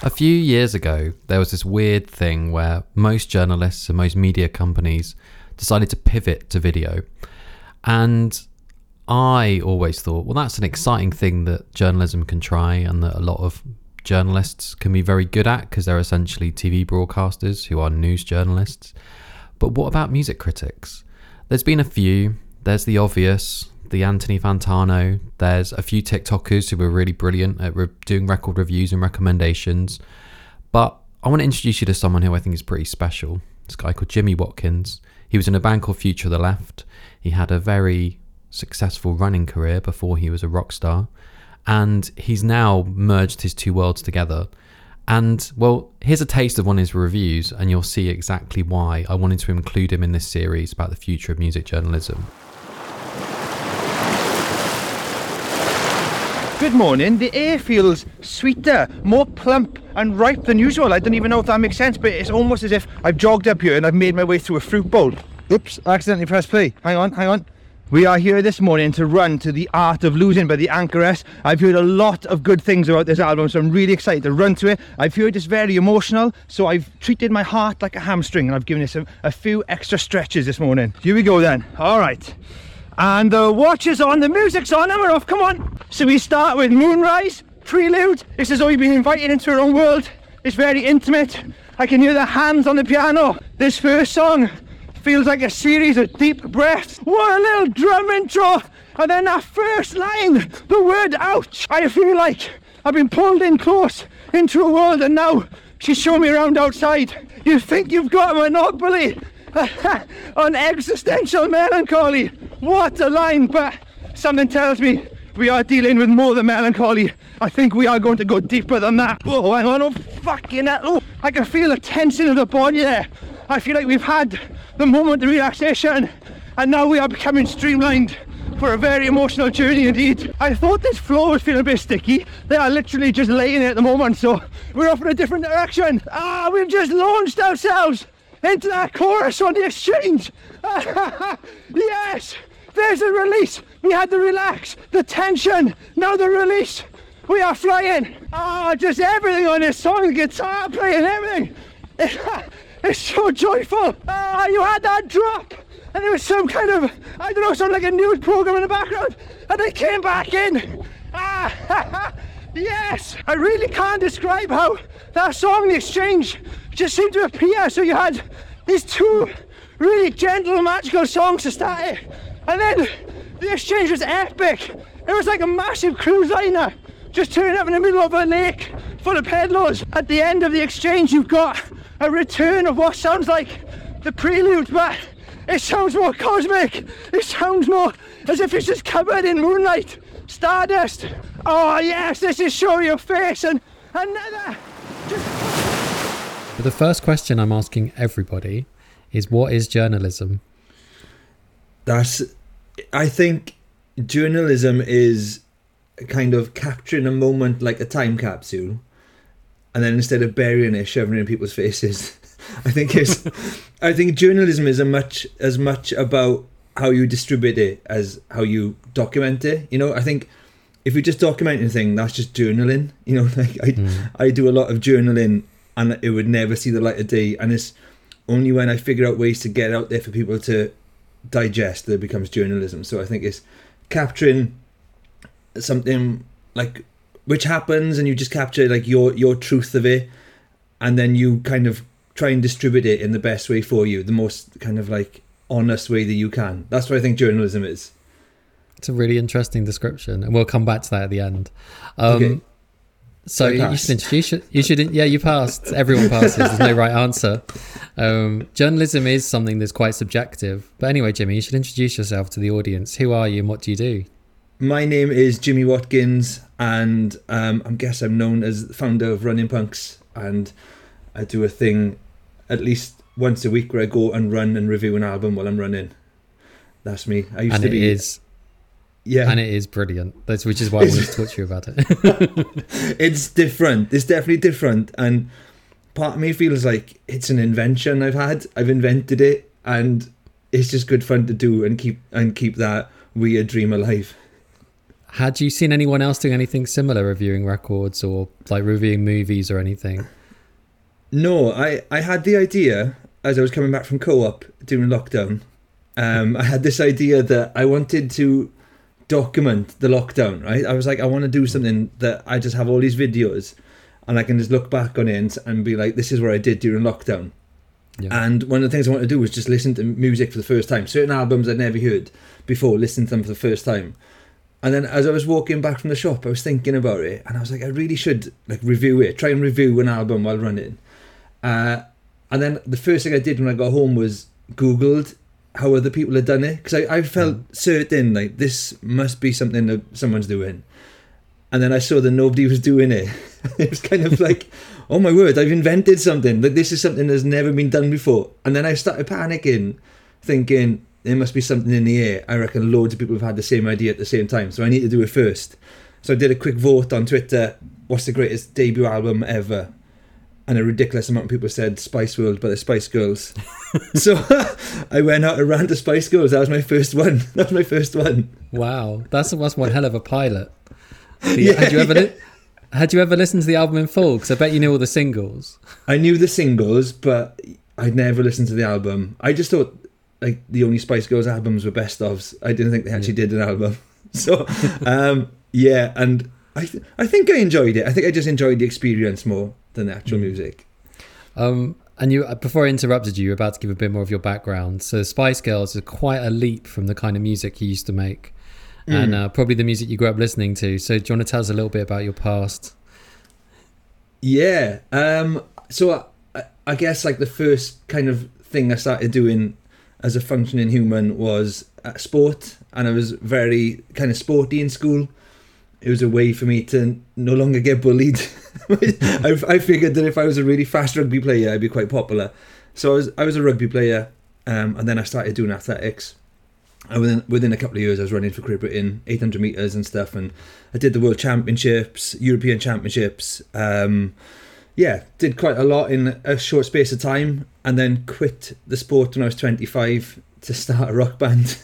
A few years ago, there was this weird thing where most journalists and most media companies decided to pivot to video. And I always thought, well, that's an exciting thing that journalism can try and that a lot of journalists can be very good at because they're essentially TV broadcasters who are news journalists. But what about music critics? There's been a few. There's the obvious, the Anthony Fantano. There's a few TikTokers who were really brilliant at doing record reviews and recommendations. But I want to introduce you to someone who I think is pretty special. This guy called Jimmy Watkins. He was in a band called Future of the Left. He had a very successful running career before he was a rock star. And he's now merged his two worlds together. And, well, here's a taste of one of his reviews, and you'll see exactly why I wanted to include him in this series about the future of music journalism. Good morning. The air feels sweeter, more plump and ripe than usual. I don't even know if that makes sense, but it's almost as if I've jogged up here and I've made my way through a fruit bowl. Oops, I accidentally pressed play. Hang on. We are here this morning to run to The Art of Losing by the Anchoress. I've heard a lot of good things about this album, so I'm really excited to run to it. I've heard it's very emotional, so I've treated my heart like a hamstring and I've given it a few extra stretches this morning. Here we go then. All right. And the watch is on, the music's on, and we're off, come on. So we start with Moonrise, Prelude. This is all you've been invited into your own world. It's very intimate. I can hear the hands on the piano. This first song feels like a series of deep breaths. What a little drum intro. And then that first line, the word ouch. I feel like I've been pulled in close into a world and now she's showing me around outside. You think you've got a monopoly on existential melancholy. What a line, but something tells me we are dealing with more than melancholy. I think we are going to go deeper than that. Oh, hang on, oh fucking hell. Oh, I can feel the tension of the body there. I feel like we've had the moment of relaxation and now we are becoming streamlined for a very emotional journey indeed. I thought this floor was feeling a bit sticky. They are literally just laying it at the moment, so we're off in a different direction. We've just launched ourselves into that chorus on the Exchange. Yes, there's a release. We had the relax, the tension, now the release. We are flying. Just everything on this song, the guitar playing, everything. It's so joyful. You had that drop and there was some kind of, I don't know, something like a news program in the background and they came back in. Yes, I really can't describe how that song, The Exchange, just seemed to appear. So you had these two really gentle, magical songs to start it, and then The Exchange was epic. It was like a massive cruise liner just turning up in the middle of a lake full of peddlers. At the end of The Exchange you've got a return of what sounds like the prelude, but it sounds more cosmic. It sounds more as if it's just covered in moonlight, stardust. Oh yes, this is Show Your Face and another. But the first question I'm asking everybody is, what is journalism? I think journalism is kind of capturing a moment like a time capsule, and then instead of burying it, shoving it in people's faces. I think journalism is as much about how you distribute it as how you document it. You know, I think if you just document anything, that's just journaling. You know, like I do a lot of journaling and it would never see the light of day, and it's only when I figure out ways to get it out there for people to digest that it becomes journalism. So I think it's capturing something like which happens and you just capture like your truth of it, and then you kind of try and distribute it in the best way for you, the most kind of like honest way that you can. That's what I think journalism is. It's a really interesting description, and we'll come back to that at the end. Okay. So you should introduce it. You passed. Everyone passes. There's no right answer. Journalism is something that's quite subjective. But anyway, Jimmy, you should introduce yourself to the audience. Who are you and what do you do? My name is Jimmy Watkins, and I guess I'm known as the founder of Running Punks, and I do a thing at least once a week where I go and run and review an album while I'm running. That's me. I used to be. And it is brilliant. Which is why I wanted to talk to you about it. It's different. It's definitely different. And part of me feels like it's an invention I've invented it, and it's just good fun to do and keep that weird dream alive. Had you seen anyone else doing anything similar, reviewing records or like reviewing movies or anything? No, I had the idea as I was coming back from co-op during lockdown. I had this idea that I wanted to document the lockdown, right? I was like, I want to do something that I just have all these videos and I can just look back on it and be like, this is what I did during lockdown. Yeah. And one of the things I want to do was just listen to music for the first time. Certain albums I'd never heard before, listen to them for the first time. And then as I was walking back from the shop, I was thinking about it, and I was like, I really should like review it, try and review an album while running. And then the first thing I did when I got home was Googled how other people had done it, because I felt certain like this must be something that someone's doing. And then I saw that nobody was doing it. It was kind of like, oh my word, I've invented something. Like this is something that's never been done before. And then I started panicking, thinking there must be something in the air. I reckon loads of people have had the same idea at the same time, so I need to do it first. So I did a quick vote on Twitter, what's the greatest debut album ever? And a ridiculous amount of people said Spice World by the Spice Girls. So I went out and ran to Spice Girls. That was my first one. Wow, that's one hell of a pilot. Had you ever listened to the album in full? Because I bet you knew all the singles. I knew the singles, but I'd never listened to the album. I just thought like the only Spice Girls albums were best ofs. I didn't think they actually did an album. So yeah, and I think I enjoyed it. I think I just enjoyed the experience more than the actual music. And you, before I interrupted you, were about to give a bit more of your background. So Spice Girls is quite a leap from the kind of music you used to make, and probably the music you grew up listening to. So do you want to tell us a little bit about your past? Yeah. So I guess like the first kind of thing I started doing as a functioning human was sport, and I was very kind of sporty in school. It was a way for me to no longer get bullied. I figured that if I was a really fast rugby player, I'd be quite popular. So I was a rugby player, and then I started doing athletics. And within a couple of years, I was running for Great Britain, 800 metres and stuff. And I did the World Championships, European Championships. Did quite a lot in a short space of time, and then quit the sport when I was 25 to start a rock band.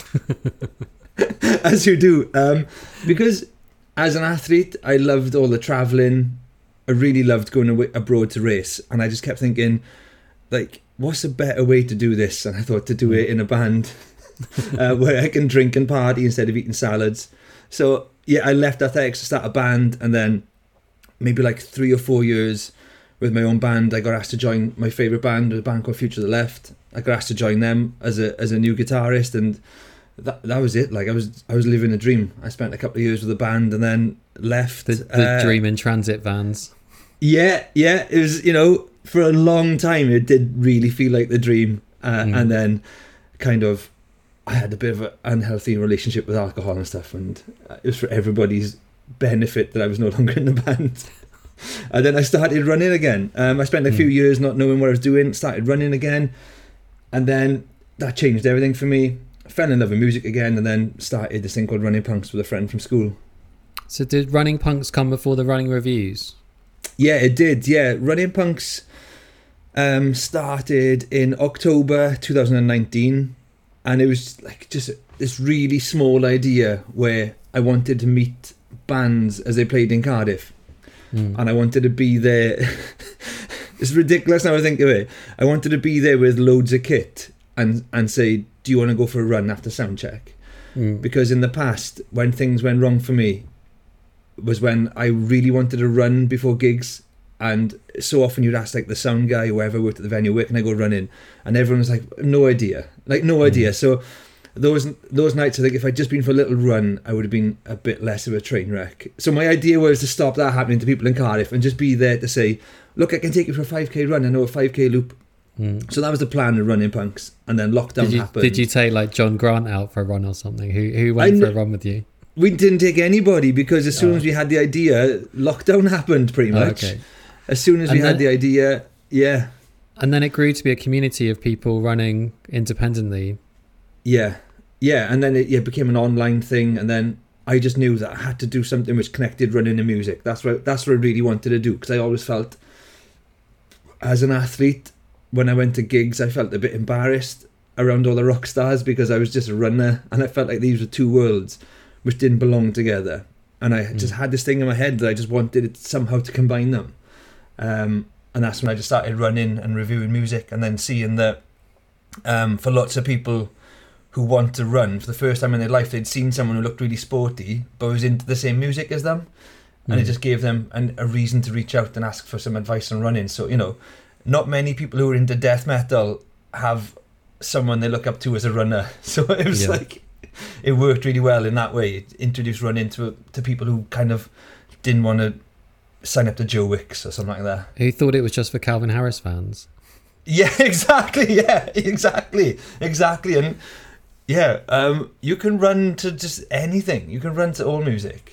As you do. Because as an athlete, I loved all the travelling. I really loved going abroad to race. And I just kept thinking, like, what's a better way to do this? And I thought to do it in a band where I can drink and party instead of eating salads. So, yeah, I left athletics to start a band. And then maybe like 3 or 4 years with my own band, I got asked to join my favourite band, a band called Future of the Left. I got asked to join them as a new guitarist, and that was it. Like I was living a dream. I spent a couple of years with the band and then left. The dream in transit vans. Yeah. It was, for a long time it did really feel like the dream. And then kind of I had a bit of an unhealthy relationship with alcohol and stuff, and it was for everybody's benefit that I was no longer in the band. And then I started running again. I spent a few years not knowing what I was doing, started running again, and then that changed everything for me. I fell in love with music again, and then started this thing called Running Punks with a friend from school. So did Running Punks come before the Running Reviews? Yeah, it did. Yeah, Running Punks started in October 2019, and it was like just this really small idea where I wanted to meet bands as they played in Cardiff. And I wanted to be there. It's ridiculous now I think of it. I wanted to be there with loads of kit and say, do you want to go for a run after sound check? Because in the past, when things went wrong for me, was when I really wanted to run before gigs. And so often you'd ask like the sound guy, whoever worked at the venue, where can I go running? And everyone was like, no idea. So those nights, I think if I'd just been for a little run, I would have been a bit less of a train wreck. So my idea was to stop that happening to people in Cardiff and just be there to say, look, I can take you for a 5k run. I know a 5k loop. So that was the plan of Running Punks. And then lockdown happened. Did you take like John Grant out for a run or something? Who went for a run with you? We didn't take anybody, because as soon as we had the idea, lockdown happened pretty much. Okay. As soon as we had the idea, yeah. And then it grew to be a community of people running independently. Yeah, and then it became an online thing, and then I just knew that I had to do something which connected running and music. That's what I really wanted to do, because I always felt, as an athlete, when I went to gigs, I felt a bit embarrassed around all the rock stars because I was just a runner, and I felt like these were two worlds. which didn't belong together. And I just had this thing in my head that I just wanted it somehow to combine them. And that's when I just started running and reviewing music, and then seeing that for lots of people who want to run for the first time in their life, they'd seen someone who looked really sporty but was into the same music as them. And it just gave them a reason to reach out and ask for some advice on running. So, you know, not many people who are into death metal have someone they look up to as a runner. So it was like, it worked really well in that way. It introduced running to people who kind of didn't want to sign up to Joe Wicks or something like that. Who thought it was just for Calvin Harris fans? Yeah, exactly. Yeah, exactly. And yeah, you can run to just anything. You can run to all music.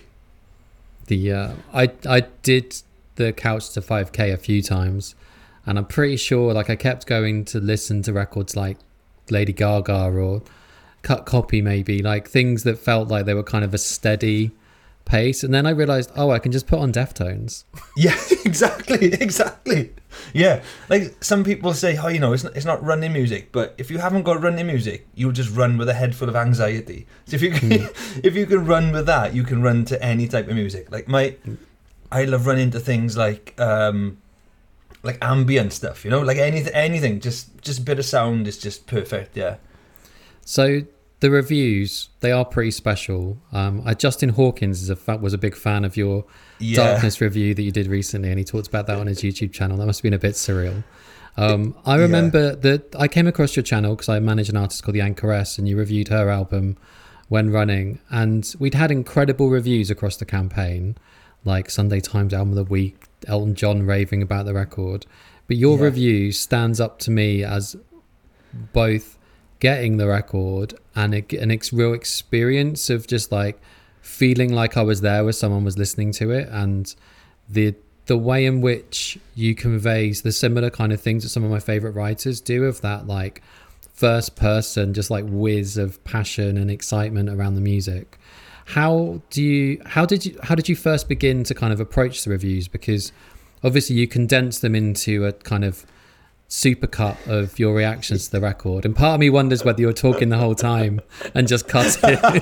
I did the Couch to 5K a few times, and I'm pretty sure like I kept going to listen to records like Lady Gaga or Cut Copy, maybe, like things that felt like they were kind of a steady pace, and then I realized, oh, I can just put on Deftones. Yeah, exactly. Yeah, like some people say, oh, you know, it's not running music, but if you haven't got running music, you'll just run with a head full of anxiety. So if you can, if you can run with that, you can run to any type of music. Like I love running to things like ambient stuff, you know, like anything, just a bit of sound is just perfect. Yeah. So the reviews, they are pretty special. Justin Hawkins was a big fan of your Darkness review that you did recently, and he talked about that on his YouTube channel. That must have been a bit surreal. I remember that I came across your channel because I manage an artist called the Anchoress, and you reviewed her album When Running, and we'd had incredible reviews across the campaign, like Sunday Times Album of the Week, Elton John raving about the record. But your review stands up to me as both getting the record and an real experience of just like feeling like I was there where someone was listening to it, and the way in which you convey the similar kind of things that some of my favorite writers do, of that like first person just like whiz of passion and excitement around the music. How did you first begin to kind of approach the reviews? Because obviously you condense them into a kind of supercut of your reactions to the record, and part of me wonders whether you're talking the whole time and just cut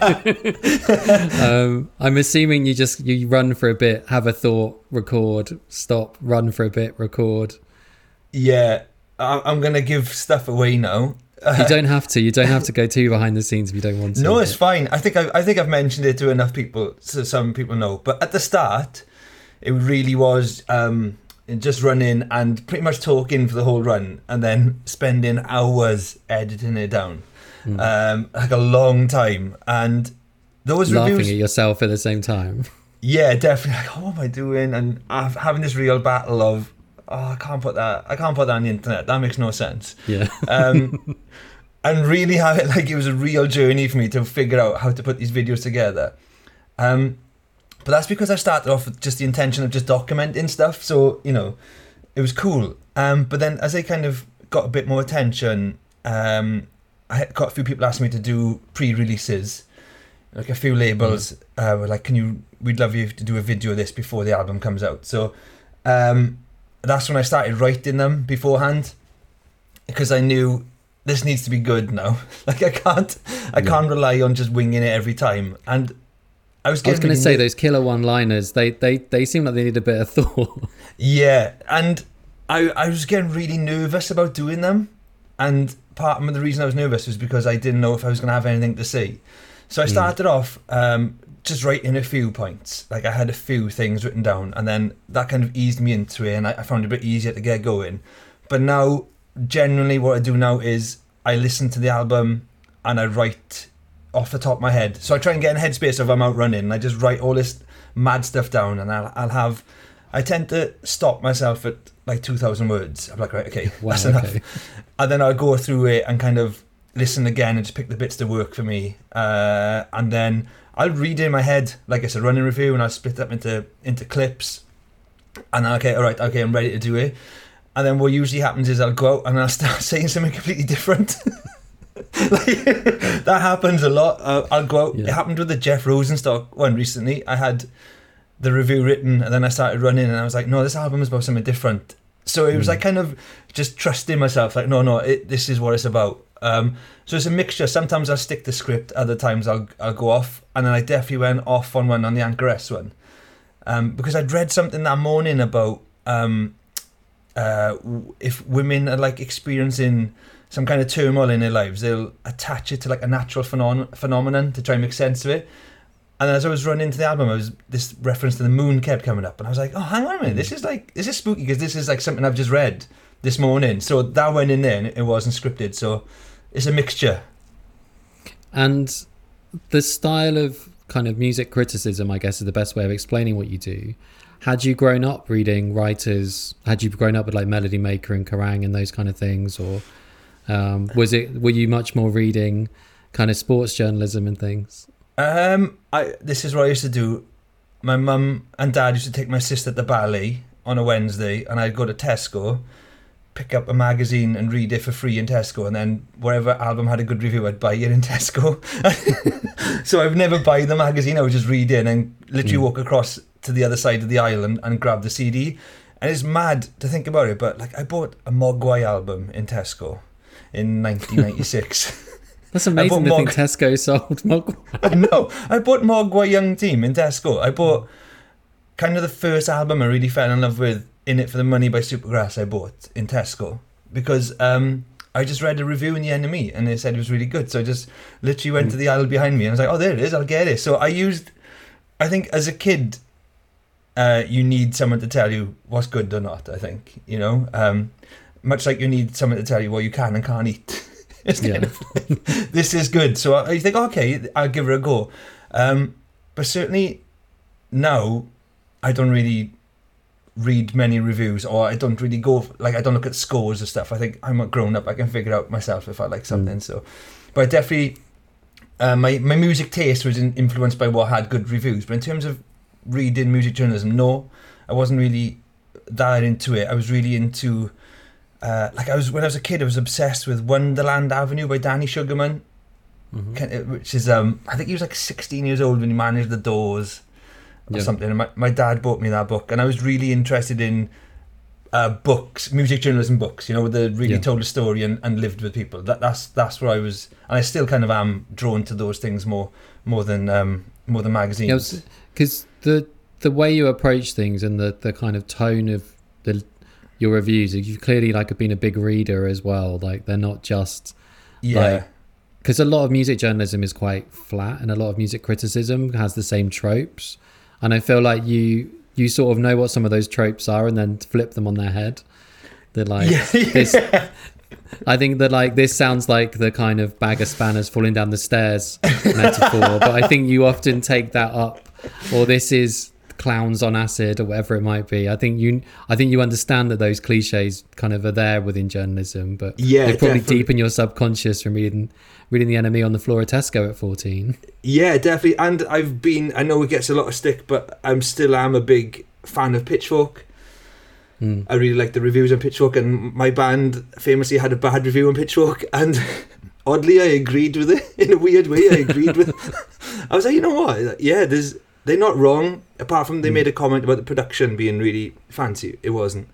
it. I'm assuming you run for a bit, have a thought, record, stop, run for a bit, record. Yeah, I'm gonna give stuff away now. You don't have to go too behind the scenes if you don't want to. No, it's fine. I think I've mentioned it to enough people so some people know. But at the start, it really was just running and pretty much talking for the whole run, and then spending hours editing it down, like a long time. And those laughing reviews, at yourself at the same time. Yeah, definitely. Like, what am I doing? And having this real battle of, I can't put that on the internet. That makes no sense. Yeah. And really have it like it was a real journey for me to figure out how to put these videos together. But that's because I started off with just the intention of just documenting stuff. So, you know, it was cool. But then as I kind of got a bit more attention, I got a few people asking me to do pre-releases. Like a few labels were like, we'd love you to do a video of this before the album comes out. So that's when I started writing them beforehand, because I knew this needs to be good now. Like I can't rely on just winging it every time. And I was going to say those killer one-liners, they seem like they need a bit of thought. Yeah, and I was getting really nervous about doing them, and part of the reason I was nervous was because I didn't know if I was going to have anything to say. So I started off just writing a few points. Like I had a few things written down, and then that kind of eased me into it, and I found it a bit easier to get going. But now, generally what I do now is I listen to the album and I write off the top of my head. So I try and get in headspace of I'm out running, and I just write all this mad stuff down, and I tend to stop myself at like 2,000 words. I'm like, right, okay, that's enough. And then I'll go through it and kind of listen again and just pick the bits that work for me. And then I'll read it in my head, like I said, running review, and I'll split up into clips. And then, okay, I'm ready to do it. And then what usually happens is I'll go out and I'll start saying something completely different. Like, that happens a lot. I'll go out. Yeah. It happened with the Jeff Rosenstock one recently. I had the review written, and then I started running, and I was like, no, this album is about something different. So it was like kind of just trusting myself, like, no, this is what it's about. So it's a mixture. Sometimes I'll stick to script, other times I'll go off, and then I definitely went off on one on the Anchoress one, because I'd read something that morning about if women are like experiencing some kind of turmoil in their lives, they'll attach it to like a natural phenomenon to try and make sense of it. And as I was running into the album, this reference to the moon kept coming up, and I was like, "Oh, hang on a minute! This is spooky because this is like something I've just read this morning." So that went in there, and it wasn't scripted. So it's a mixture. And the style of kind of music criticism, I guess, is the best way of explaining what you do. Had you grown up reading writers? Had you grown up with like Melody Maker and Kerrang and those kind of things, or were you much more reading kind of sports journalism and things? This is what I used to do. My mum and dad used to take my sister to the ballet on a Wednesday, and I'd go to Tesco, pick up a magazine and read it for free in Tesco, and then wherever album had a good review, I'd buy it in Tesco. So I would never buy the magazine, I would just read it and literally walk across to the other side of the aisle and grab the CD. And it's mad to think about it, but like I bought a Mogwai album in Tesco in 1996. That's amazing to think Tesco sold Mogwai. No, I bought Mogwai Young Team in Tesco. I bought kind of the first album I really fell in love with, In It For The Money by Supergrass, I bought in Tesco. Because I just read a review in The Enemy and they said it was really good. So I just literally went to the aisle behind me and I was like, oh, there it is, I'll get it. So I think as a kid, you need someone to tell you what's good or not, I think. You know? Much like you need someone to tell you what you can and can't eat. This is good, so I think okay, I'll give her a go, but certainly now I don't really read many reviews, or I don't really go like I don't look at scores and stuff. I think I'm a grown up, I can figure out myself if I like something. So but I definitely my music taste was influenced by what had good reviews, but in terms of reading music journalism, no, I wasn't really that into it. I was really into when I was a kid, I was obsessed with Wonderland Avenue by Danny Sugarman, which is I think he was like 16 years old when he managed the Doors or something. And my dad bought me that book, and I was really interested in books, music journalism books. You know, that really told a story and lived with people. That's where I was, and I still kind of am drawn to those things more than magazines. Because the way you approach things and the kind of tone of your reviews, you've clearly like been a big reader as well. Like they're not just because a lot of music journalism is quite flat, and a lot of music criticism has the same tropes. And I feel like you sort of know what some of those tropes are, and then flip them on their head. They're like this. I think that like this sounds like the kind of bag of spanners falling down the stairs metaphor, but I think you often take that up, or this is clowns on acid or whatever it might be. I think you understand that those cliches kind of are there within journalism, but they probably deep in your subconscious from reading The Enemy on the floor of Tesco at 14. Yeah, definitely. And I know it gets a lot of stick, but I'm a big fan of Pitchfork. I really like the reviews on Pitchfork, and my band famously had a bad review on Pitchfork, and oddly I agreed with it in a weird way. I was like, you know what? Yeah, they're not wrong, apart from they made a comment about the production being really fancy. It wasn't.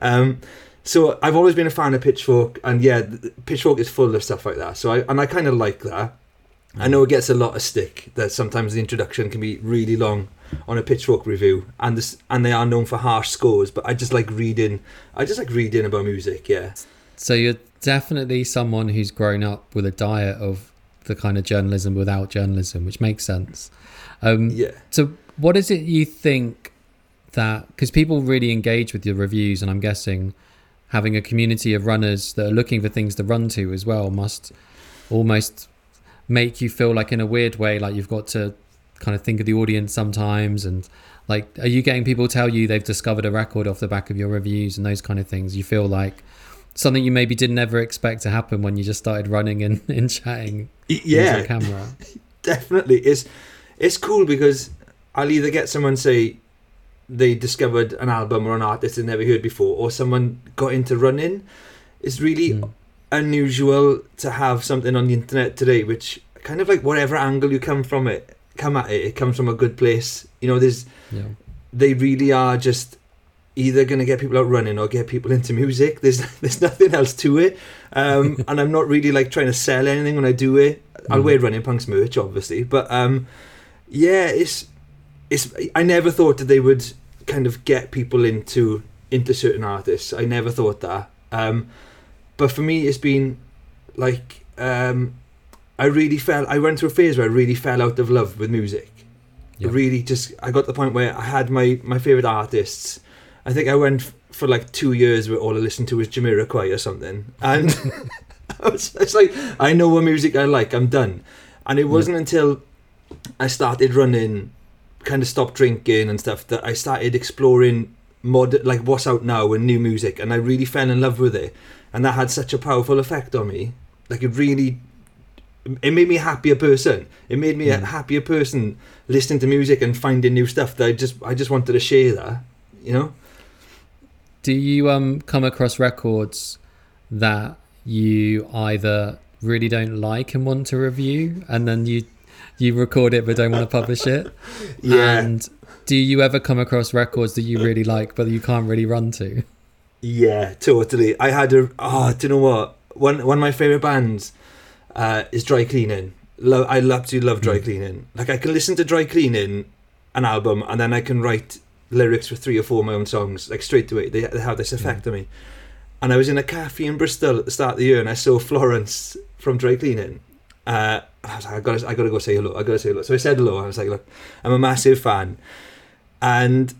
So I've always been a fan of Pitchfork, and Pitchfork is full of stuff like that. So I kind of like that. I know it gets a lot of stick, that sometimes the introduction can be really long on a Pitchfork review, and they are known for harsh scores, but I just like reading about music, yeah. So you're definitely someone who's grown up with a diet of the kind of journalism without journalism, which makes sense. So what is it you think that, because people really engage with your reviews, and I'm guessing having a community of runners that are looking for things to run to as well must almost make you feel like, in a weird way, like you've got to kind of think of the audience sometimes, and like, are you getting people tell you they've discovered a record off the back of your reviews and those kind of things? You feel like something you maybe didn't ever expect to happen when you just started running and chatting into a camera. Definitely. It's cool because I'll either get someone say they discovered an album or an artist they've never heard before, or someone got into running. It's really unusual to have something on the internet today which kind of like, whatever angle you come at it comes from a good place. You know, they really are just either going to get people out running or get people into music. There's nothing else to it. And I'm not really like trying to sell anything when I do it. I'll wear Running Punks merch, obviously, but yeah, it's I never thought that they would kind of get people into certain artists. I never thought that. But for me, it's been like I went through a phase where I really fell out of love with music. Yeah. I got to the point where I had my favourite artists. I think I went for like 2 years where all I listened to was Jamiroquai or something. And it's like, I know what music I like, I'm done. And it wasn't until I started running, kind of stopped drinking and stuff, that I started exploring like what's out now and new music. And I really fell in love with it. And that had such a powerful effect on me. Like it made me a happier person. It made me a happier person listening to music and finding new stuff that I just wanted to share that, you know? Do you come across records that you either really don't like and want to review, and then you record it but don't want to publish it? Yeah. And do you ever come across records that you really like but you can't really run to? Yeah, totally. I had do you know what? One of my favourite bands is Dry Cleaning. I absolutely love Dry Cleaning. Like I can listen to Dry Cleaning, an album, and then I can write lyrics for 3 or 4 of my own songs, like straight away. They have this effect on me. And I was in a cafe in Bristol at the start of the year, and I saw Florence from Dry Cleaning. I was like, I gotta go say hello. So I said hello. I was like, look, I'm a massive fan. And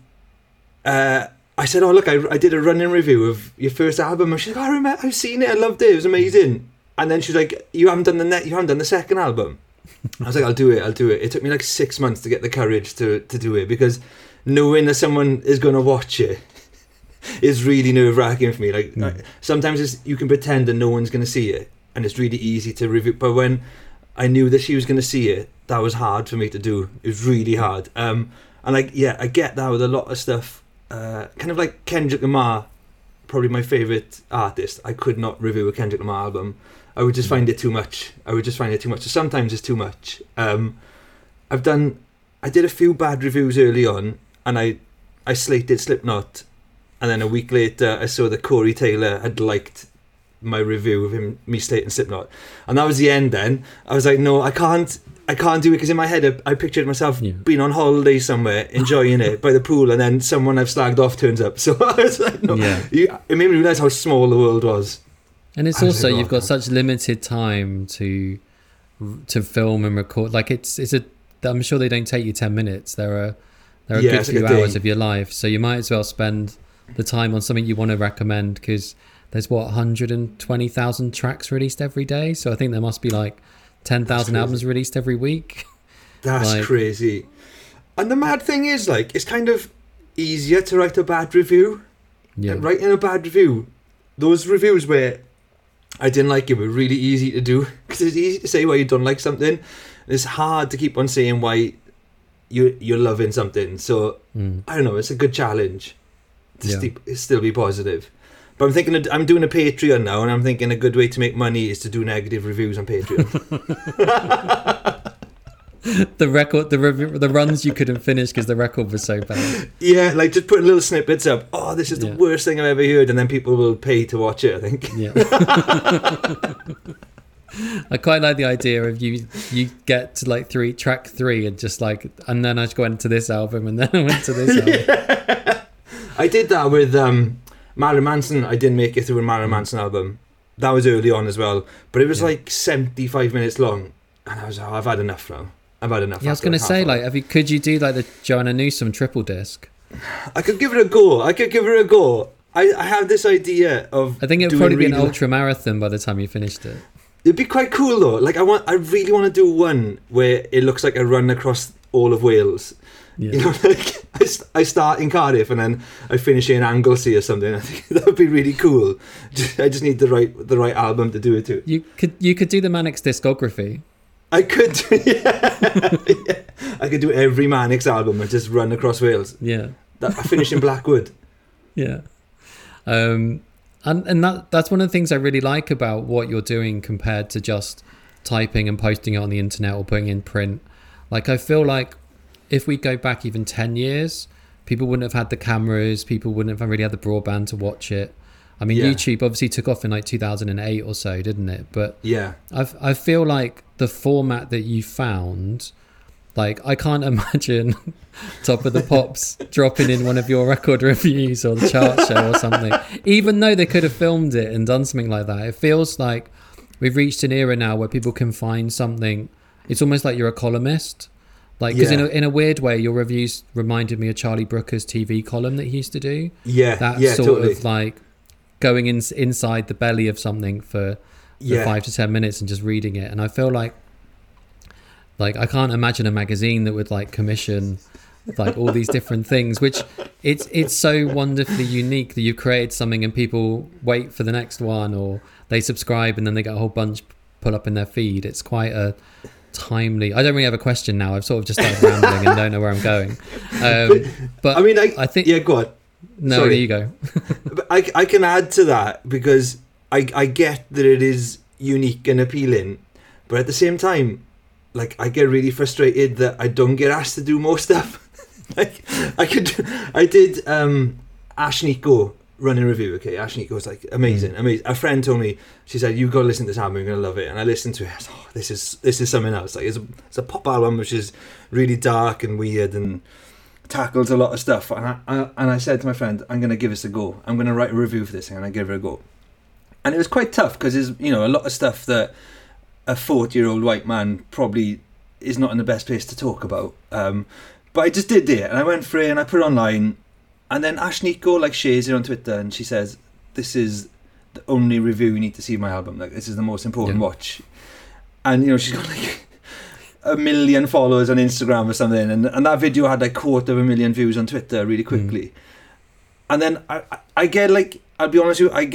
I said, oh look, I did a running review of your first album. And she's like, oh, I've seen it, I loved it, it was amazing. And then she's like, you haven't done the second album. I was like, I'll do it. It took me like 6 months to get the courage to do it, because knowing that someone is going to watch it is really nerve-wracking for me. Like sometimes you can pretend that no one's going to see it, and it's really easy to review. But when I knew that she was going to see it, that was hard for me to do. It was really hard. And I get that with a lot of stuff. Kind of like Kendrick Lamar, probably my favourite artist. I could not review a Kendrick Lamar album. I would just find it too much. So sometimes it's too much. I did a few bad reviews early on, and I slated Slipknot, and then a week later I saw that Corey Taylor had liked my review of me slating Slipknot, and that was the end. Then I was like, no, I can't do it, because in my head I pictured myself being on holiday somewhere enjoying it by the pool, and then someone I've slagged off turns up. So I was like, no. It made me realise how small the world was. And it's also, you've got such limited time to film and record. Like I'm sure they don't take you 10 minutes. There are a good few hours of your life, so you might as well spend the time on something you want to recommend, because there's 120,000 tracks released every day. So I think there must be like 10,000 albums released every week. That's crazy. And the mad thing is, like, it's kind of easier to write a bad review. Yeah. And writing a bad review, those reviews where I didn't like it were really easy to do, because it's easy to say why you don't like something. It's hard to keep on saying why you're loving something. So I don't know, it's a good challenge to still be positive. But I'm thinking I'm doing a Patreon now, and I'm thinking a good way to make money is to do negative reviews on Patreon. the runs you couldn't finish because the record was so bad. Yeah, like just putting little snippets up. Oh, this is the worst thing I've ever heard, and then people will pay to watch it, I think. Yeah. I quite like the idea of you get to like track 3 and just like, and then I just went to this album, and then I went to this album. Yeah. I did that with Marilyn Manson. I didn't make it through a Marilyn Manson album. That was early on as well, but it was like 75 minutes long, and I was like, I've had enough now. Yeah, I was going to say, like, could you do like the Joanna Newsom triple disc? I could give it a go. I have this idea of. I think it would probably be an ultra marathon by the time you finished it. It'd be quite cool though. Like I really want to do one where it looks like I run across all of Wales. Yeah. You know, like I start in Cardiff and then I finish in Anglesey or something. I think that would be really cool. I just need the right album to do it to. You could do the Mannix discography. I could do, yeah. I could do every Mannix album and just run across Wales. Yeah. I finish in Blackwood. Yeah. And that's one of the things I really like about what you're doing compared to just typing and posting it on the internet or putting in print. Like, I feel like if we go back even 10 years, people wouldn't have had the cameras, people wouldn't have really had the broadband to watch it. I mean, YouTube obviously took off in like 2008 or so, didn't it? But Yeah. I feel like the format that you found, like, I can't imagine Top of the Pops dropping in one of your record reviews or the chart show or something. Even though they could have filmed it and done something like that, it feels like we've reached an era now where people can find something. It's almost like you're a columnist. Like, because in a weird way, your reviews reminded me of Charlie Brooker's TV column that he used to do. Yeah. That yeah, sort totally. of like going inside the belly of something for 5 to 10 minutes and just reading it. And I feel like I can't imagine a magazine that would like commission like all these different things, which it's so wonderfully unique that you've created something and people wait for the next one, or they subscribe and then they get a whole bunch put up in their feed. It's quite a timely. I don't really have a question now. I've sort of just started rambling and don't know where I'm going. But I mean, I think go on. No, Sorry. there you go. But I can add to that because I get that it is unique and appealing, but at the same time, like, I get really frustrated that I don't get asked to do more stuff. Like, I did Ash Nico running review. Okay, Ash Nico's like amazing. A friend told me, she said, "You got to listen to this album, you're gonna love it." And I listened to it. I was, oh, this is something else. Like, it's a pop album which is really dark and weird and tackles a lot of stuff. And I said to my friend, "I'm gonna give this a go. I'm gonna write a review for this thing and I give it a go." And it was quite tough because there's, you know, a lot of stuff that a 40-year-old white man probably is not in the best place to talk about. But I just did it, and I went for it, and I put it online. And then Ash Nico like shares it on Twitter, and she says, "This is the only review you need to see of my album. Like, this is the most important watch." And, you know, she's got like 1 million followers on Instagram or something, and that video had like 250,000 views on Twitter really quickly. And then I get like, I'll be honest with you,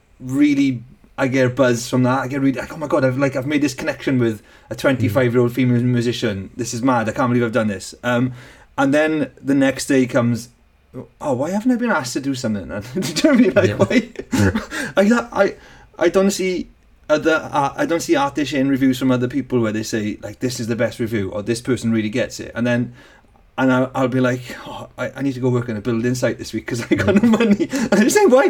I get a buzz from that. I get really like, oh my god, I've made this connection with a 25-year-old female musician. This is mad. I can't believe I've done this. And then the next day comes, oh, why haven't I been asked to do something? And do you know what I mean? Like, why? I don't see artists sharing reviews from other people where they say like, this is the best review, or this person really gets it, and I'll be like, oh, I need to go work on a building site this week because I got no money. And I'm saying, why?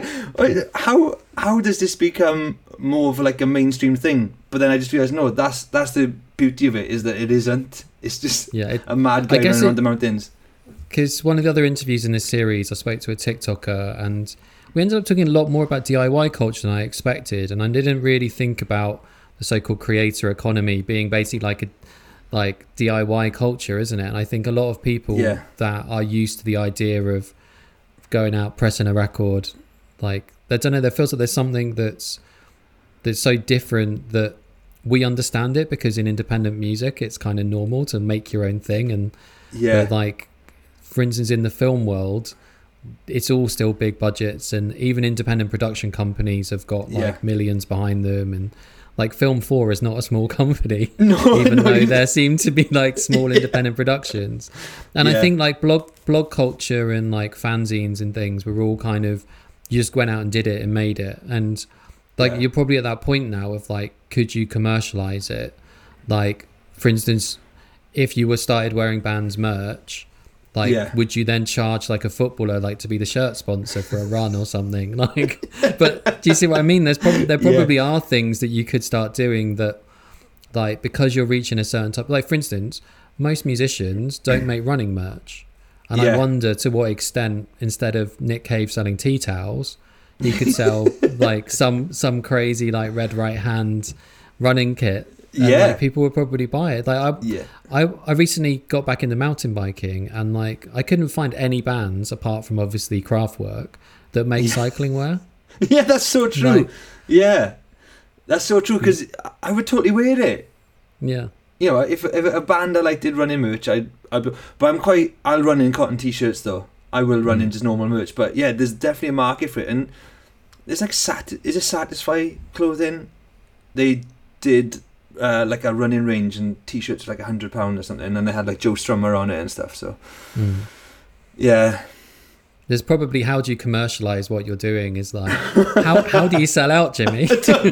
How does this become more of like a mainstream thing? But then I just realised, no, that's the beauty of it, is that it isn't. It's just a mad guy running around the mountains. Because one of the other interviews in this series, I spoke to a TikToker, and we ended up talking a lot more about DIY culture than I expected. And I didn't really think about the so-called creator economy being basically like DIY culture, isn't it? And I think a lot of people that are used to the idea of going out, pressing a record, like, I don't know, there feels like there's something that's so different that we understand it, because in independent music it's kind of normal to make your own thing. And but like, for instance, in the film world, it's all still big budgets, and even independent production companies have got like millions behind them, and like Film 4 is not a small company, even though there seem to be like small independent productions. And I think like blog culture and like fanzines and things were all kind of, you just went out and did it and made it. And like, you're probably at that point now of like, could you commercialize it? Like, for instance, if you were started wearing bands merch, like, would you then charge like a footballer like to be the shirt sponsor for a run or something? Like, but do you see what I mean? There probably are things that you could start doing that, like, because you're reaching a certain type. Like, for instance, most musicians don't make running merch, and I wonder to what extent, instead of Nick Cave selling tea towels, he could sell like some crazy like Red Right Hand running kit. And like, people would probably buy it. Like, I recently got back into mountain biking, and like, I couldn't find any bands apart from obviously Kraftwerk that make cycling wear. Yeah, that's so true. Like, that's so true, because I would totally wear it. Yeah. You know, if a band I like did run in merch, I'll run in cotton t-shirts though. I will run in just normal merch, but yeah, there's definitely a market for it. And there's like is it Satisfy clothing? They did like a running range, and t-shirts for like £100 or something, and they had like Joe Strummer on it and stuff. So yeah, There's probably, how do you commercialize what you're doing is like, how do you sell out, Jimmy?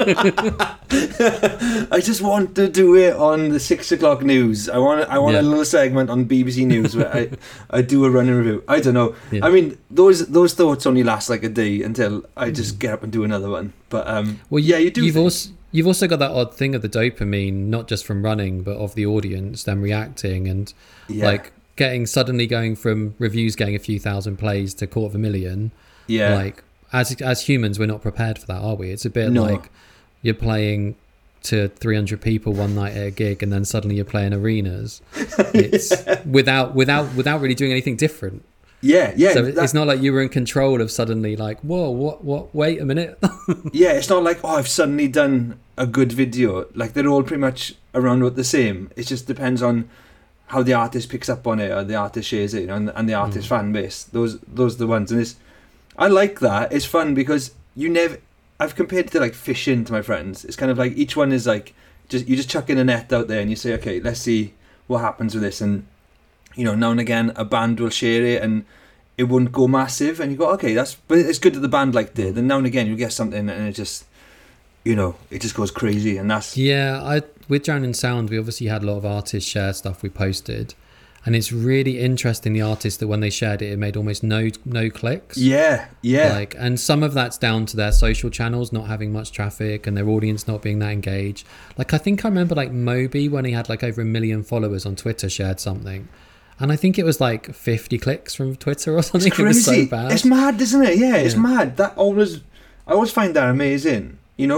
I just want to do it on the 6 o'clock news. I want a little segment on BBC News where I do a running review. I don't know. Yeah. I mean, those thoughts only last like a day until I just get up and do another one. But well, yeah, you do. You've also got that odd thing of the dopamine, not just from running, but of the audience, them reacting and like suddenly going from reviews getting a few thousand plays to 250,000. Yeah. Like as humans, we're not prepared for that, are we? It's a bit like you're playing to 300 people one night at a gig, and then suddenly you're playing arenas. It's without really doing anything different. Yeah. So it's not like you were in control of suddenly like, whoa, what? Wait a minute. Yeah, it's not like, I've suddenly done a good video. Like, they're all pretty much around about the same. It just depends on how the artist picks up on it, or the artist shares it, and the artist fan base. Those are the ones, and I like that. It's fun because I've compared it to like fishing to my friends. It's kind of like each one is like you just chuck in a net out there and you say, okay, let's see what happens with this, and now and again a band will share it and it wouldn't go massive, and you go, okay, but it's good that the band liked it. Then now and again you get something and it just it just goes crazy, and that's with Drowning Sound, we obviously had a lot of artists share stuff we posted, and it's really interesting, the artists that when they shared it made almost no clicks. Yeah like, and some of that's down to their social channels not having much traffic and their audience not being that engaged. Like, I think I remember like Moby, when he had like over 1 million followers on Twitter, shared something, and I think it was like 50 clicks from Twitter or something. It's crazy. It was so bad. It's mad, isn't it? Yeah, it's mad. I always find that amazing.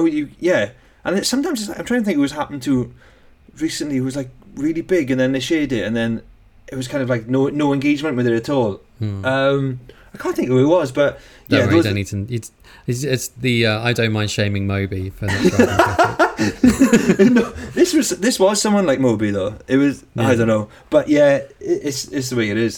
And sometimes I'm trying to think who was happened to recently, who was like really big, and then they shared it, and then it was kind of like no engagement with it at all. I can't think who it was, but don't worry, don't need to. It's the I don't mind shaming Moby for not driving traffic. No, this was someone like Moby though. It was I don't know, but yeah, it's the way it is.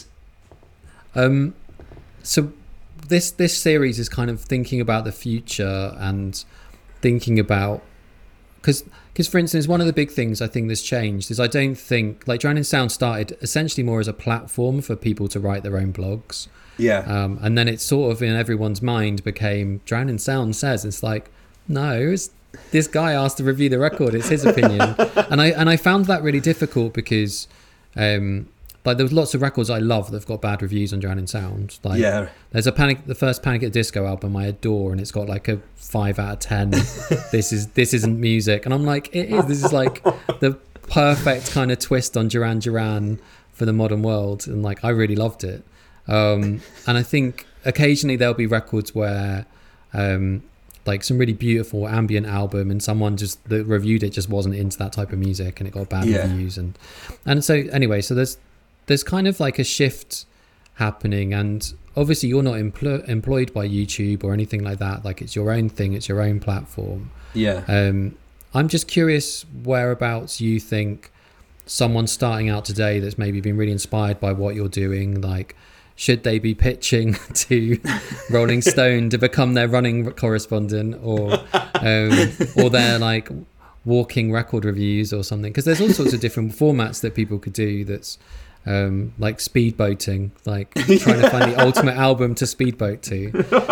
So this series is kind of thinking about the future and thinking about, because for instance, one of the big things I think that's changed is, I don't think, like, Drowning Sound started essentially more as a platform for people to write their own blogs. And then it sort of in everyone's mind became Drowning Sound says. It's like, no, this guy asked to review the record, it's his opinion. and I found that really difficult because like, there was lots of records I love that've got bad reviews on Drowning Sound. Like, there's the first Panic at the Disco album I adore, and it's got like a 5 out of 10. this isn't music, and I'm like, it is. This is like the perfect kind of twist on Duran Duran for the modern world, and like, I really loved it. And I think occasionally there'll be records where like some really beautiful ambient album, and someone just that reviewed it just wasn't into that type of music, and it got bad reviews, and so anyway, so there's kind of like a shift happening, and obviously you're not employed by YouTube or anything like that. Like, it's your own thing, it's your own platform. I'm just curious whereabouts you think someone starting out today that's maybe been really inspired by what you're doing, like, should they be pitching to Rolling Stone to become their running correspondent, or they're like walking record reviews or something? Because there's all sorts of different formats that people could do. That's like speedboating, like trying to find the ultimate album to speedboat to.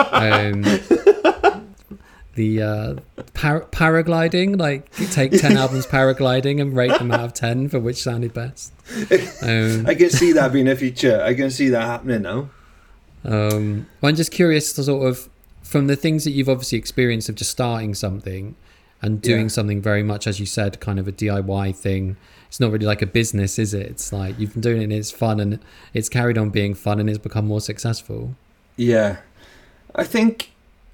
The paragliding, like you take 10 albums paragliding and rate them out of 10 for which sounded best. I can see that being a feature. I can see that happening now. I'm just curious to sort of, from the things that you've obviously experienced of just starting something and doing something very much, as you said, kind of a DIY thing. It's not really like a business, is it? It's like you've been doing it and it's fun, and it's carried on being fun, and it's become more successful. Yeah. I think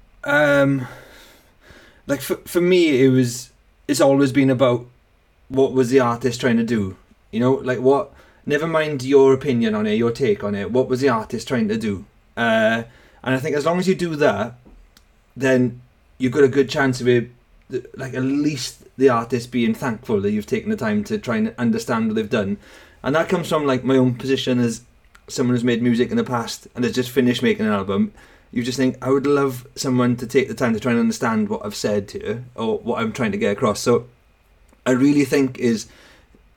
like for me it's always been about what was the artist trying to do, like, what, never mind your opinion on it, your take on it, what was the artist trying to do, and I think as long as you do that, then you've got a good chance of it, like, at least the artist being thankful that you've taken the time to try and understand what they've done. And that comes from like my own position as someone who's made music in the past and has just finished making an album. You just think, I would love someone to take the time to try and understand what I've said here or what I'm trying to get across. So I really think is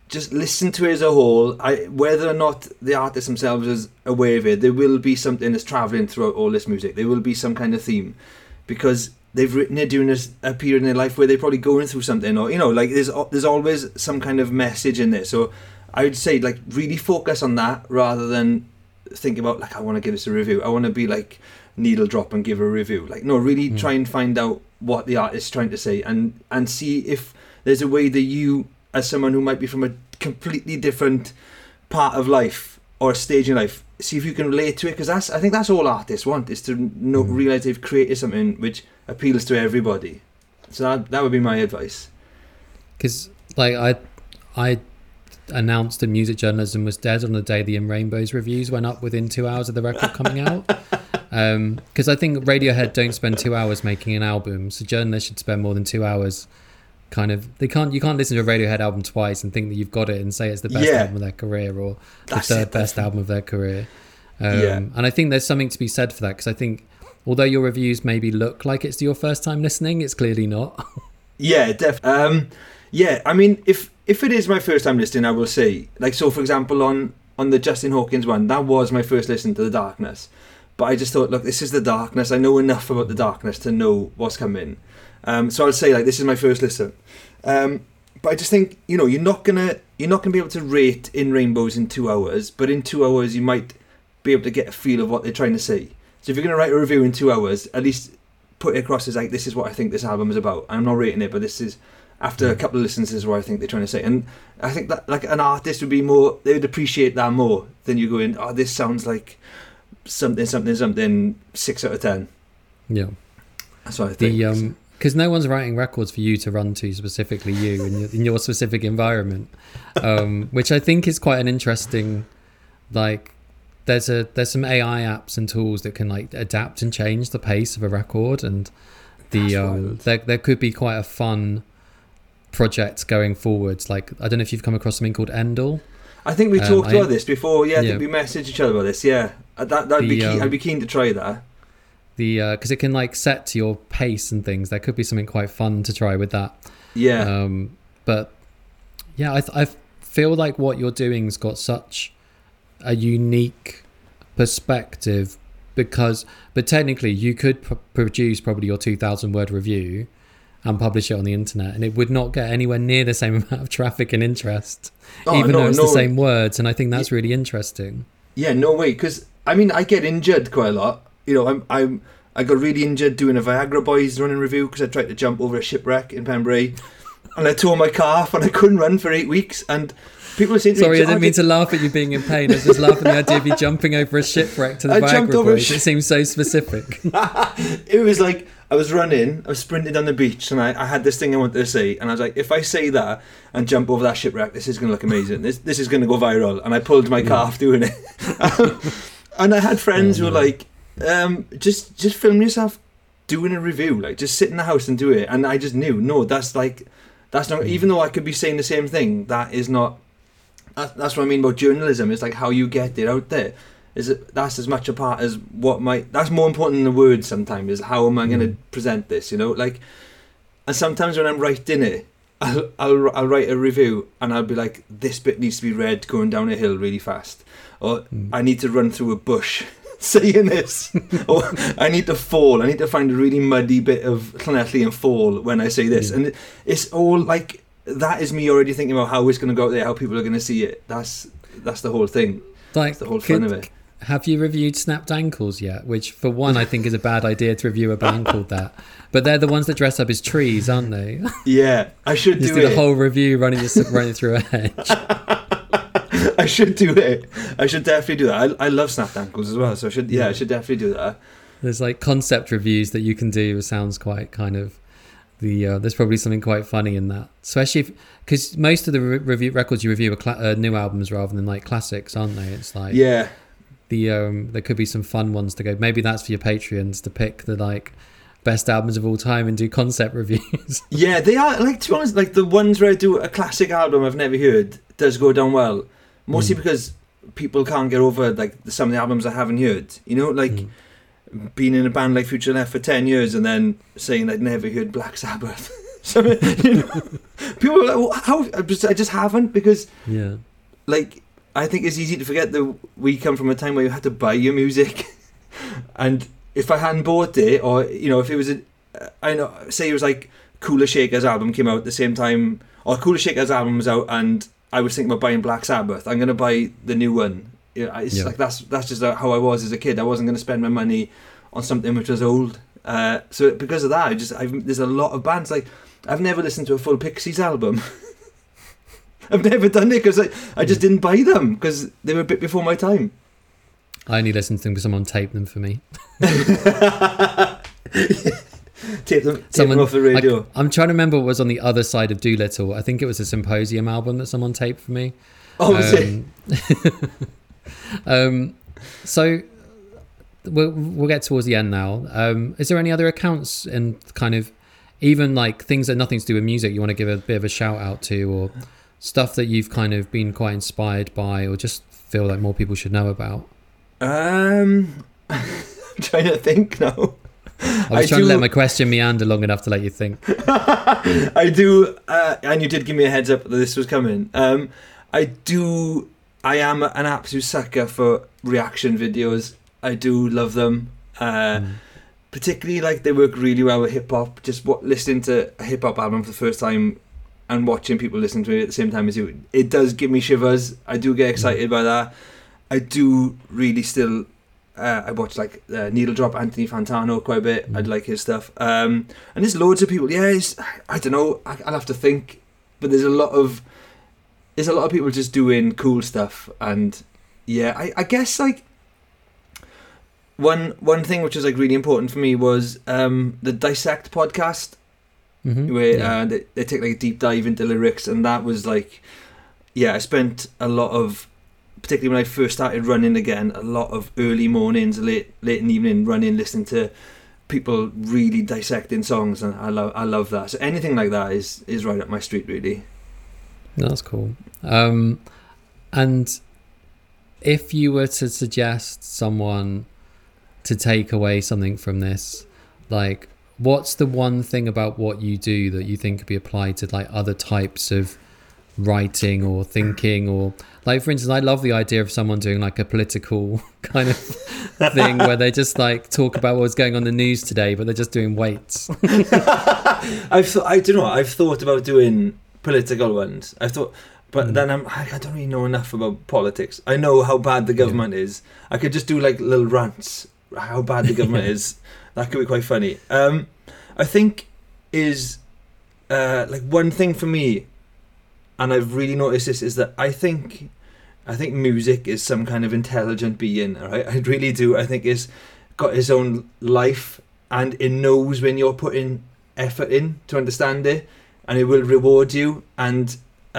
just listen to it as a whole. Whether or not the artist themselves is aware of it, there will be something that's travelling throughout all this music. There will be some kind of theme, because they've written it during a period in their life where they're probably going through something, or like there's always some kind of message in there. So I would say, like, really focus on that rather than think about, like, I want to give this a review. I want to be like needle drop and give a review. Like, no, really try and find out what the artist is trying to say, and see if there's a way that you, as someone who might be from a completely different part of life or stage in life, see if you can relate to it, because I think that's all artists want, is to realise they've created something which appeals to everybody. So that would be my advice. Because, like, I announced that music journalism was dead on the day the In Rainbows reviews went up within 2 hours of the record coming out. Because I think Radiohead don't spend 2 hours making an album, so journalists should spend more than 2 hours. You can't listen to a Radiohead album twice and think that you've got it and say it's the best album of their career, or the third best album of their career. And I think there's something to be said for that, because I think although your reviews maybe look like it's your first time listening, it's clearly not. Yeah, definitely. Yeah, I mean, if it is my first time listening, I will say, like, so for example, on the Justin Hawkins one, that was my first listen to The Darkness. But I just thought, look, this is The Darkness. I know enough about The Darkness to know what's coming. So I'll say, like, this is my first listen. But I just think, you're not gonna be able to rate In Rainbows in 2 hours, but in 2 hours you might be able to get a feel of what they're trying to say. So if you're gonna write a review in 2 hours, at least put it across as, like, this is what I think this album is about. I'm not rating it, but this is, after a couple of listens, this is what I think they're trying to say. And I think that, like, an artist would be more, they would appreciate that more than you going, oh, this sounds like something 6 out of 10. Yeah, that's what I think. Because no one's writing records for you to run to, specifically you in your specific environment, which I think is quite an interesting, like, there's some AI apps and tools that can, like, adapt and change the pace of a record, and there could be quite a fun project going forwards. Like, I don't know if you've come across something called Endel. I think we talked about this before. Yeah, I think we messaged each other about this. Yeah, that'd be keen. I'd be keen to try that. Because it can, like, set to your pace and things. There could be something quite fun to try with that. Yeah. But yeah, I feel like what you're doing's got such a unique perspective, but technically you could produce probably your 2,000 word review and publish it on the internet, and it would not get anywhere near the same amount of traffic and interest, though it's the same words. And I think that's really interesting. Yeah, no way. Because I mean, I get injured quite a lot. I got really injured doing a Viagra Boys running review because I tried to jump over a shipwreck in Pembrey, and I tore my calf and I couldn't run for 8 weeks. And people were saying, "Sorry, I didn't mean to laugh at you being in pain. I was just laughing at the idea of you jumping over a shipwreck to the Viagra Boys. It seems so specific." It was like, I was sprinting down the beach, and I had this thing I wanted to say, and I was like, if I say that and jump over that shipwreck, this is going to look amazing. This is going to go viral. And I pulled my calf doing it. And I had friends who were like, just film yourself doing a review, like, just sit in the house and do it. And I just knew, no, that's not, even though I could be saying the same thing, that's what I mean about journalism. It's like how you get it out there. That's as much a part as that's more important than the words sometimes, is how am I going to present this, like. And sometimes when I'm writing it, I'll write a review and I'll be like, this bit needs to be read going down a hill really fast, or I need to run through a bush saying this, or I need to find a really muddy bit of Llanelli and fall when I say this. And it's all like, that is me already thinking about how it's going to go out there, how people are going to see it. That's the whole thing. Like, that's the whole fun of it. Have you reviewed Snapped Ankles yet? Which, for one, I think is a bad idea to review a band called that. But they're the ones that dress up as trees, aren't they? Yeah, I should do the whole review running through a hedge. I should do it. I should definitely do that. I love Snapped Ankles as well, so I should definitely do that. There's, like, concept reviews that you can do. It sounds quite kind of there's probably something quite funny in that, especially because most of the records you review are new albums rather than, like, classics, aren't they? It's like, yeah. There could be some fun ones to go. Maybe that's for your Patreons, to pick the, like, best albums of all time and do concept reviews. Yeah, they are, like, to be honest, like, the ones where I do a classic album I've never heard does go down well, mostly because people can't get over, like, some of the albums I haven't heard, like being in a band like Future Left for 10 years and then saying I'd never heard Black Sabbath. So, people are like, well, how? I just haven't, because Yeah. like, I think it's easy to forget that we come from a time where you had to buy your music. And if I hadn't bought it, or, if it was say it was like Cooler Shaker's album came out at the same time, or Cooler Shaker's album was out and I was thinking about buying Black Sabbath, I'm going to buy the new one. It's like, that's just how I was as a kid. I wasn't going to spend my money on something which was old. So because of that, there's a lot of bands, like, I've never listened to a full Pixies album. I've never done it because I just didn't buy them because they were a bit before my time. I only listened to them because someone taped them for me. Tape them off the radio. I'm trying to remember what was on the other side of Doolittle. I think it was a Symposium album that someone taped for me. Oh, was it? So we'll get towards the end now. Is there any other accounts and kind of even like things that nothing to do with music you want to give a bit of a shout out to, or stuff that you've kind of been quite inspired by, or just feel like more people should know about? I'm trying to think now. I was trying to let my question meander long enough to let you think. I do, and you did give me a heads up that this was coming. I am an absolute sucker for reaction videos. I do love them. Particularly, like, they work really well with hip hop. Just listening to a hip hop album for the first time and watching people listen to it at the same time as you, it does give me shivers. I do get excited by that. I do really still. I watch like Needle Drop, Anthony Fantano quite a bit. I like his stuff. And there's loads of people. Yeah, I don't know. I'll have to think. But there's a lot of people just doing cool stuff. And yeah, I guess like one thing which was like really important for me was the Dissect podcast, where they take like a deep dive into lyrics, and that was like, yeah, I spent a lot of, particularly when I first started running again, a lot of early mornings, late in the evening running, listening to people really dissecting songs, and I love that. So anything like that is right up my street, really. That's cool. And if you were to suggest someone to take away something from this, like, what's the one thing about what you do that you think could be applied to like other types of writing or thinking? Or like, for instance, I love the idea of someone doing like a political kind of thing where they just like talk about what's going on in the news today, but they're just doing weights. I don't know, I've thought about doing political ones. But then I don't really know enough about politics. I know how bad the government is. I could just do like little rants how bad the government is. That could be quite funny. I think is like one thing for me, and I've really noticed this, is that I think music is some kind of intelligent being. All right, I really do. I think it's got its own life, and it knows when you're putting effort in to understand it, and it will reward you. And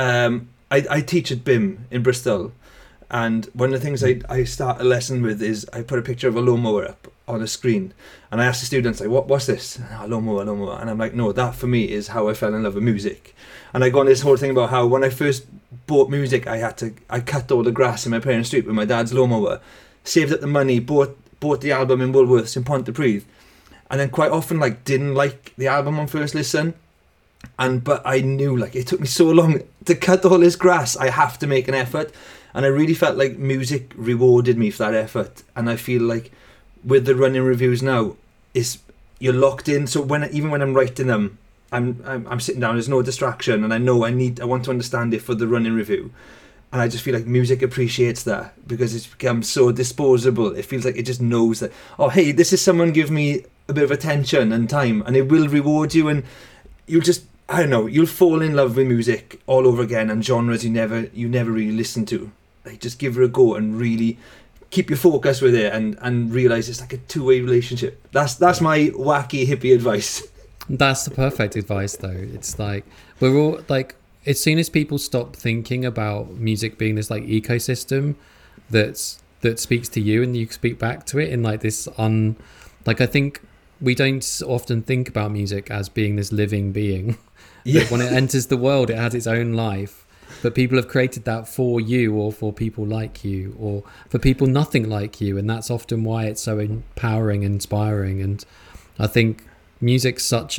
I teach at BIM in Bristol, and one of the things I start a lesson with is I put a picture of a lawnmower up on a screen, and I ask the students, like, what's this? Oh, lawnmower. And I'm like, no, that for me is how I fell in love with music. And I go on this whole thing about how when I first bought music, I cut all the grass in my parents' street with my dad's lawnmower, saved up the money, bought the album in Woolworths in Pontypridd, and then quite often like didn't like the album on first listen. But I knew, like, it took me so long to cut all this grass, I have to make an effort. And I really felt like music rewarded me for that effort. And I feel like with the running reviews now, you're locked in. So even when I'm writing them, I'm sitting down, there's no distraction, and I know I want to understand it for the running review. And I just feel like music appreciates that because it's become so disposable. It feels like it just knows that, oh, hey, this is someone give me a bit of attention and time, and it will reward you. And you'll just, I don't know, you'll fall in love with music all over again, and genres you never really listen to. Like, just give it a go and really keep your focus with it, and realise it's like a two-way relationship. That's my wacky hippie advice. That's the perfect advice, though. It's like, we're all like, as soon as people stop thinking about music being this like ecosystem that speaks to you and you speak back to it in like this like, I think we don't often think about music as being this living being. Yeah. When it enters the world, it has its own life. But people have created that for you, or for people like you, or for people nothing like you. And that's often why it's so empowering and inspiring. And I think music's such a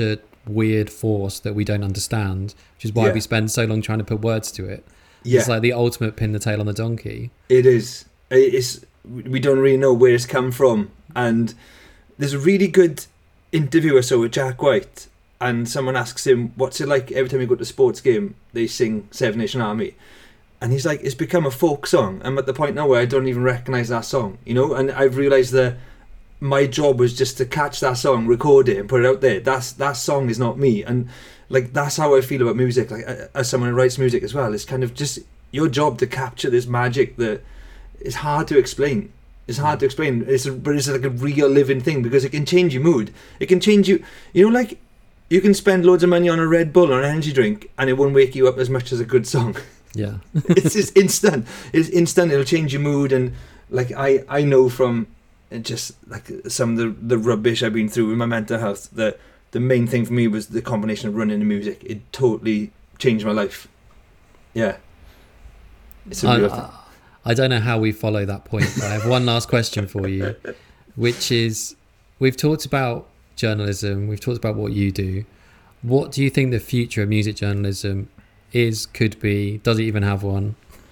weird force that we don't understand, which is why Yeah. we spend so long trying to put words to it. Yeah. It's like the ultimate pin the tail on the donkey. It is. It's, we don't really know where it's come from. And there's a really good interview I saw with Jack White, and someone asks him, what's it like every time you go to a sports game, they sing Seven Nation Army? And he's like, it's become a folk song. I'm at the point now where I don't even recognise that song, you know? And I've realised that my job was just to catch that song, record it, and put it out there. That song is not me. And like, that's how I feel about music. Like, as someone who writes music as well, it's kind of just your job to capture this magic that is hard to explain. It's hard to explain. But it's like a real living thing, because it can change your mood. It can change you. You know, like, you can spend loads of money on a Red Bull or an energy drink, and it won't wake you up as much as a good song. Yeah. It's just instant. It's instant. It'll change your mood. And like, I know from just like some of the rubbish I've been through with my mental health, that the main thing for me was the combination of running and music. It totally changed my life. Yeah. It's a real thing. I don't know how we follow that point, but I have one last question for you, which is, we've talked about journalism, we've talked about what you do. What do you think the future of music journalism is, could be? Does it even have one?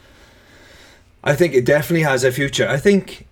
I think it definitely has a future. I think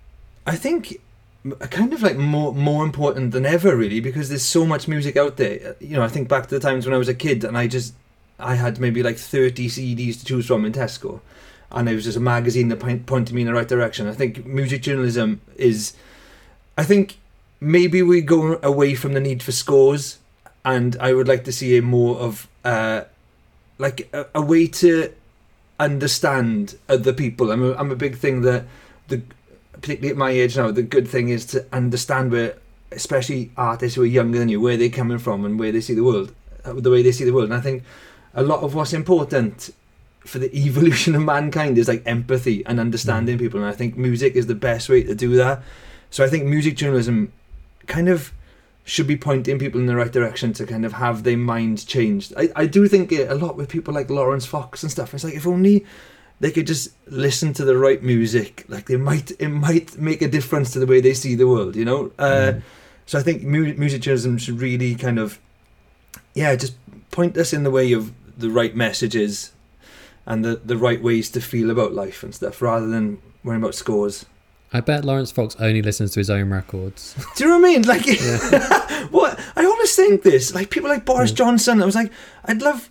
kind of like more important than ever, really, because there's so much music out there. You know, I think back to the times when I was a kid, and I had maybe like 30 CDs to choose from in Tesco, and it was just a magazine that pointed me in the right direction. I think music journalism is, I think maybe we go away from the need for scores, and I would like to see a more of like a way to understand other people. I'm a big thing that particularly at my age now, the good thing is to understand where, especially artists who are younger than you, where they're coming from and where they see the world, the way they see the world. And I think a lot of what's important for the evolution of mankind is like empathy and understanding people. And I think music is the best way to do that. So I think music journalism kind of should be pointing people in the right direction to kind of have their minds changed. I do think it a lot with people like Lawrence Fox and stuff. It's like, if only they could just listen to the right music, like it might make a difference to the way they see the world, you know? So I think music journalism should really kind of, just point us in the way of the right messages and the right ways to feel about life and stuff, rather than worrying about scores. I bet Lawrence Fox only listens to his own records. Do you know what I mean? Like, what I always think this, like people like Boris Johnson. I was like, I'd love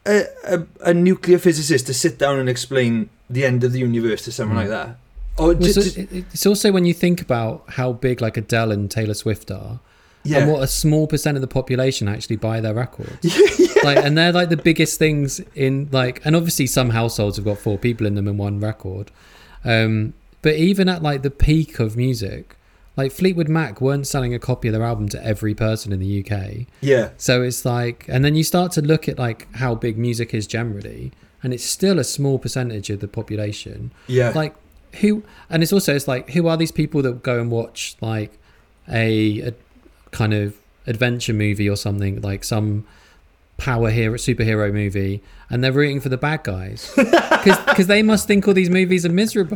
a nuclear physicist to sit down and explain the end of the universe to someone like that. Or it's also when you think about how big like Adele and Taylor Swift are, and what a small percent of the population actually buy their records. Like, and they're like the biggest things in like, and obviously some households have got 4 people in them in one record. But even at like the peak of music, like Fleetwood Mac weren't selling a copy of their album to every person in the UK. Yeah. So it's like, and then you start to look at like how big music is generally, and it's still a small percentage of the population. Yeah. Like and it's like, who are these people that go and watch like a kind of adventure movie or something, like some superhero movie, and they're rooting for the bad guys because they must think all these movies are miserable.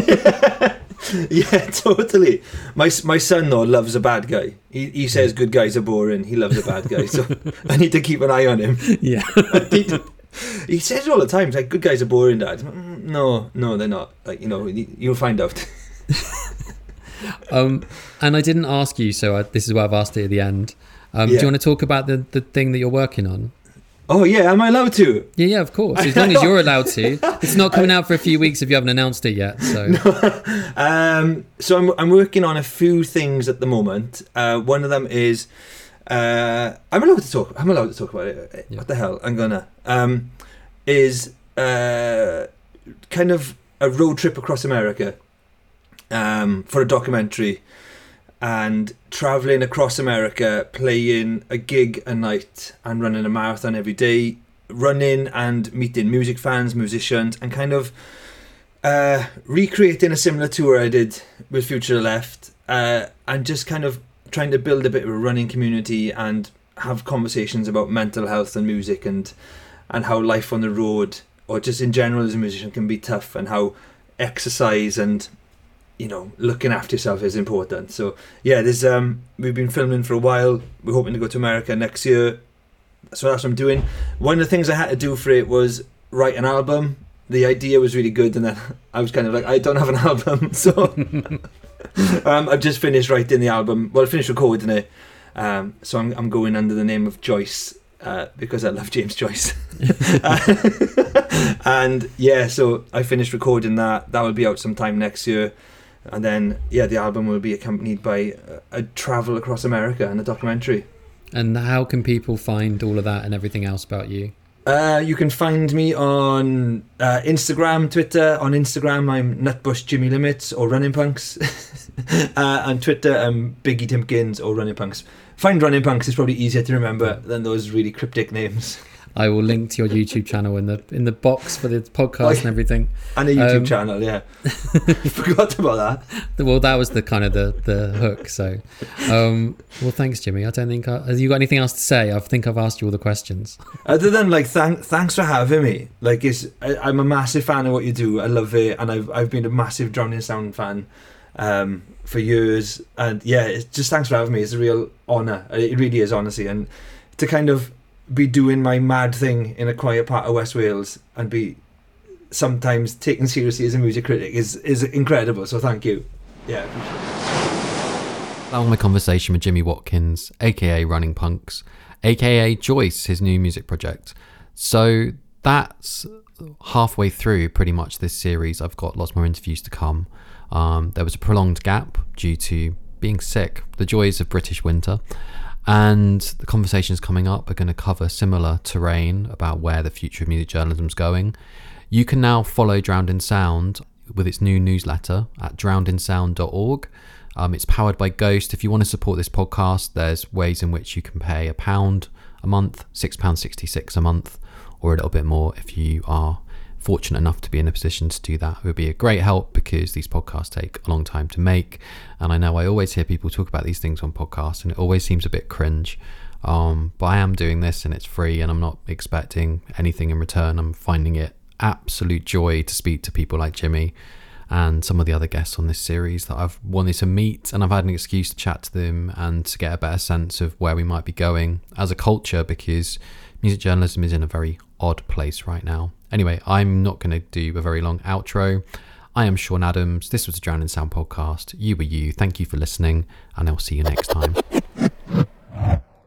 Yeah, totally. My son though loves a bad guy. He says good guys are boring. He loves a bad guy, so I need to keep an eye on him. Yeah. He says it all the time. He's like, good guys are boring, Dad. No, they're not. Like, you know, you'll find out. And I didn't ask you, so this is why I've asked it at the end. Do you want to talk about the thing that you're working on? Oh yeah, am I allowed to? Yeah, of course. As long as you're allowed to. It's not coming out for a few weeks if you haven't announced it yet. So, so I'm working on a few things at the moment. One of them is I'm allowed to talk about it. Yeah. What the hell? I'm gonna is kind of a road trip across America for a documentary. And travelling across America, playing a gig a night and running a marathon every day, running and meeting music fans, musicians, and kind of recreating a similar tour I did with Future Left, and just kind of trying to build a bit of a running community and have conversations about mental health and music and how life on the road, or just in general as a musician, can be tough, and how exercise and, you know, looking after yourself is important. So yeah, there's we've been filming for a while. We're hoping to go to America next year, So that's what I'm doing. One of the things I had to do for it was write an album. The idea was really good, and then I was kind of like, I don't have an album, so I've just finished writing the album. Well, I finished recording it, so I'm going under the name of Joyce because I love James Joyce. And yeah, so I finished recording that. That will be out sometime next year, and then the album will be accompanied by a travel across America and a documentary. And how can people find all of that and everything else about you? You can find me on Instagram, Twitter. On Instagram, I'm Nutbush Jimmy Limits or Running Punks. On Twitter, I'm Biggie Timpkins or Running Punks. Find Running Punks is probably easier to remember than those really cryptic names. I will link to your YouTube channel in the box for the podcast and everything. And a YouTube channel, yeah. Forgot about that. Well, that was the kind of the hook. So, well, thanks, Jimmy. I don't think have you got anything else to say? I think I've asked you all the questions. Other than like, thanks for having me. Like, I'm a massive fan of what you do. I love it, and I've been a massive Drowning Sound fan for years. And yeah, it's just thanks for having me. It's a real honour. It really is, honestly, and to kind of be doing my mad thing in a quiet part of West Wales and be sometimes taken seriously as a music critic is incredible. So thank you. Yeah. That was my conversation with Jimmy Watkins, aka Running Punks, aka Joyce, his new music project. So that's halfway through pretty much this series. I've got lots more interviews to come. There was a prolonged gap due to being sick, the joys of British winter. And the conversations coming up are going to cover similar terrain about where the future of music journalism is going. You can now follow Drowned in Sound with its new newsletter at drownedinsound.org. It's powered by Ghost. If you want to support this podcast, there's ways in which you can pay £1 a month, £6.66 a month, or a little bit more if you are fortunate enough to be in a position to do that. It would be a great help because these podcasts take a long time to make, and I know I always hear people talk about these things on podcasts and it always seems a bit cringe, but I am doing this and it's free and I'm not expecting anything in return. I'm finding it absolute joy to speak to people like Jimmy and some of the other guests on this series that I've wanted to meet, and I've had an excuse to chat to them and to get a better sense of where we might be going as a culture, because music journalism is in a very odd place right now. Anyway, I'm not going to do a very long outro. I am Sean Adams. This was the Drowned in Sound podcast. You were you. Thank you for listening, and I'll see you next time.